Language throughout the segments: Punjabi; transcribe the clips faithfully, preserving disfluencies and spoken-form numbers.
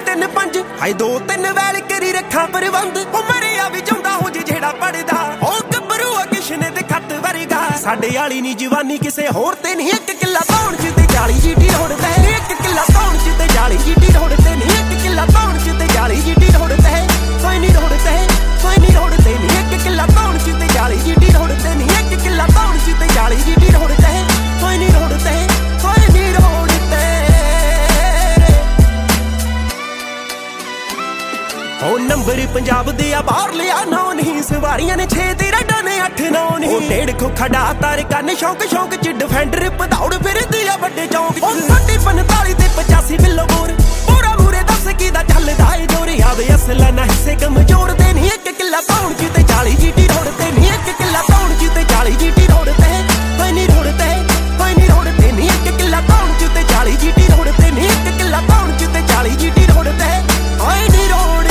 ਤਿੰਨ ਪੰਜ ਹਾਏ ਦੋ ਤਿੰਨ ਵੈਲ ਕਰੀ ਰੱਖਾਂ ਪ੍ਰਬੰਧ ਉਹ ਮਰਿਆ ਵੀ ਜਾਂਦਾ ਹੋ ਜੇ ਜਿਹੜਾ ਪੜਦਾ ਉਹ ਗੱਭਰੂ ਆ ਕਿਸ਼ਨੇ ਦੇ ਖੱਤ ਵਰਗਾ ਸਾਡੇ ਵਾਲੀ ਨੀ ਜਵਾਨੀ ਕਿਸੇ ਹੋਰ ਤੇ ਨਹੀਂ ਇੱਕ ਕਿੱਲਾ ਪਾਉਣ ਚ ਤੇ ਚਾਲੀ ਜੀਟੀ ਰੋੜਦਾ ਇੱਕ ਕਿੱਲਾ ਪਾਉਣ ਚ ਤੇ ਚਾਲੀ ਜੀਟੀ ਰੋੜਦੇ ਨਹੀਂ ਇੱਕ ਕਿੱਲਾ ਪਾਉਣ ਚ ਤੇ ਚਾਲੀ ਜੀਟੀ ਰੋੜਦਾ ਕੋਈ ਨਹੀਂ ਰੋੜਦਾ ਕੋਈ ਨਹੀਂ ਰੋੜਦੇ ਨਹੀਂ ਇੱਕ ਕਿੱਲਾ ਪਾਉਣ ਚ ਤੇ ਚਾਲੀ ਜੀਟੀ ਰੋੜਦੇ ਨਹੀਂ ਇੱਕ ਕਿੱਲਾ ਪਾਉਣ ਚ ਤੇ ਚਾਲੀ ਜੀਟੀ ਰੋੜਦਾ ਕੋਈ ਨਹੀਂ ਰੋੜਦਾ ਕੋਈ ਨਹੀਂ ਰੋੜਦਾ ਉਹ ਨੰਬਰ ਪੰਜਾਬ ਦੇ ਆ ਬਾਹਰ ਲਿਆ ਨੌ ਨਹੀਂ ਸਵਾਰੀਆਂ ਨੇ ਛੇ ਤੇ ਰਾਡਾਂ ਨੇ ਅੱਠ ਨੌ ਨਹੀਂ ਉਹ ਡੇਢ ਖੋ ਖੜਾ ਤਾਰ ਕੰਨ ਸ਼ੌਕ ਸ਼ੌਕ ਚ ਡਿਫੈਂਡਰ ਪਧੌੜ ਫਿਰਦੀ ਆ ਵੱਡੇ ਚੌਂਕ ਉਹ ਸਾਡੀ ਪੰਤਾਲੀ ਤੇ ਪਚਾਸੀ ਕਿਲੋ ਬੋਰ ਪੂਰਾ ਮੂਰੇ ਦੱਸ ਕੀ ਦਾ ਚੱਲਦਾ ਏ ਜੋਰ ਆਵੇ ਅਸਲਾ ਨਾ ਹਿੱਸੇ ਕਮਜ਼ੋਰ ਦੇ ਨਹੀਂ ਇੱਕ ਕਿੱਲਾ ਪਾਉਣ ਚ ਤੇ ਚਾਲੀ ਜੀਟੀ ਰੋੜਦੇ ਨਹੀਂ ਇੱਕ ਕਿੱਲਾ ਪਾਉਣ ਚ ਤੇ ਚਾਲੀ ਜੀਟੀ ਰੋੜਦੇ ਕੋਈ ਨਹੀਂ ਰੋੜਦੇ ਕੋਈ ਨਹੀਂ ਰੋੜਦੇ ਨਹੀਂ ਇੱਕ ਕਿੱਲਾ ਪਾਉਣ ਚ ਤੇ ਚਾਲੀ ਜੀਟੀ ਰੋੜਦੇ ਨਹੀਂ ਇੱਕ ਕਿੱਲਾ ਪਾਉਣ ਚ ਤੇ ਚਾਲੀ ਜੀਟੀ ਰੋੜਦੇ ਕੋਈ ਨਹੀਂ ਰੋੜਦੇ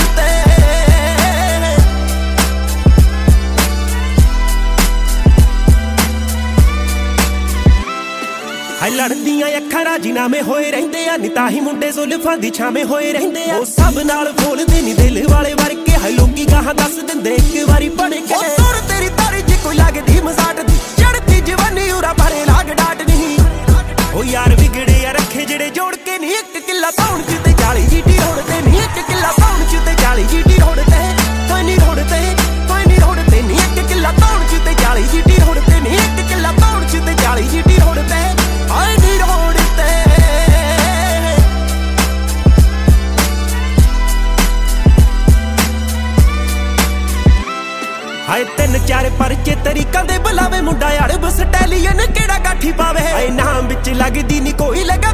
ਹਾਏ ਲੜਦੀਆਂ ਅੱਖਾਂ ਰਾਜੀਨਾਮੇ ਹੋਏ ਰਹਿੰਦੇ ਆ ਨੀ ਤਾਂ ਹੀ ਮੁੰਡੇ ਜ਼ੁਲਫਾਂ ਦੀ ਛਾਵੇਂ ਹੋਏ ਰਹਿੰਦੇ ਆ ਉਹ ਸਭ ਨਾਲ ਫੋਲਦੇ ਨੀ ਦਿਲ ਵਾਲੇ ਵਰ ਕੇ ਹਾਏ ਲੋਕੀ ਗਾਹਾਂ ਦੱਸ ਦਿੰਦੇ ਇੱਕ ਵਾਰੀ ਪੜ ਕੇ ਉਹ ਤੁਰ ਤੇਰੀ ਤਾਰੀ ਜੇ ਕੋਈ ਲੱਗਦੀ ਮਜ਼ਾਟ ਦੀ ਚੜਦੀ ਜਵਾਨੀ ਉਰਾ ਭਰੇ ਲਾਗ ਡਾਟ ਨਹੀਂ ਉਹ ਯਾਰ ਵਿਗੜੇ ਆ ਰੱਖੇ ਜਿਹੜੇ ਜੋੜ ਕੇ ਨਹੀਂ ਇੱਕ ਕਿੱਲਾ ਪਾਉਣ ਚ ਤੇ ਚਾਲੀ ਜੀਟੀ ਰੋੜਦੇ ਨਹੀਂ ਇੱਕ ਕਿੱਲਾ ਪਾਉਣ ਚ ਤੇ ਚਾਲੀ ਜੀਟੀ ਰੋੜਦੇ ਕੋਈ ਨਹੀਂ ਰੋੜਦੇ ਕੋਈ ਨਹੀਂ ਰੋੜਦੇ ਨਹੀਂ ਇੱਕ ਕਿੱਲਾ ਪਾਉਣ ਚ ਤੇ ਚਾਲੀ ਜੀਟੀ ਰੋੜਦੇ ਨਹੀਂ ਇੱਕ ਕਿੱਲਾ ਪਾਉਣ ਚ ਤੇ ਚਾਲੀ ਜੀਟੀ ਰੋੜਦੇ I need all this ਹਾਏ ਤਿੰਨ ਚਾਰ ਪਰਚੇ ਤਰੀਕਾਂ ਦੇ ਬੁਲਾਵੇ ਮੁੰਡਾ ਯਾਰ ਬਸ ਸਟੈਲੀਅਨ ਕਿਹੜਾ ਗਾਠੀ ਪਾਵੇ ਹਾਏ ਨਾਮ ਵਿੱਚ ਲੱਗਦੀ ਨੀ ਕੋਈ ਲਗਾ